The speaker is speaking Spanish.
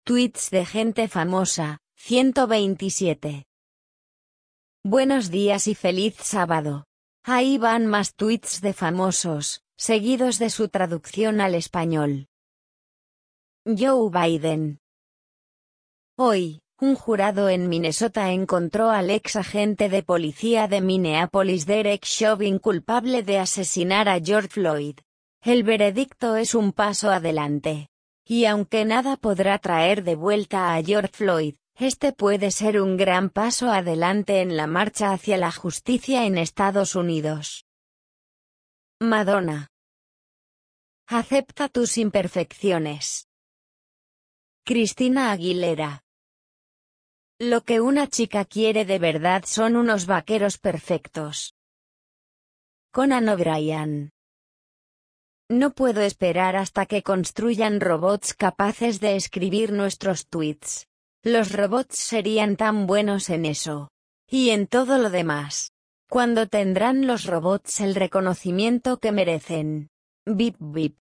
Tweets de gente famosa, 127. Buenos días y feliz sábado. Ahí van más tweets de famosos, seguidos de su traducción al español. Joe Biden. Hoy, un jurado en Minnesota encontró al ex agente de policía de Minneapolis Derek Chauvin culpable de asesinar a George Floyd. El veredicto es un paso adelante. Y aunque nada podrá traer de vuelta a George Floyd, este puede ser un gran paso adelante en la marcha hacia la justicia en Estados Unidos. Madonna. Acepta tus imperfecciones. Christina Aguilera. Lo que una chica quiere de verdad son unos vaqueros perfectos. Conan O'Brien. No puedo esperar hasta que construyan robots capaces de escribir nuestros tweets. Los robots serían tan buenos en eso. Y en todo lo demás. ¿Cuándo tendrán los robots el reconocimiento que merecen? Bip bip.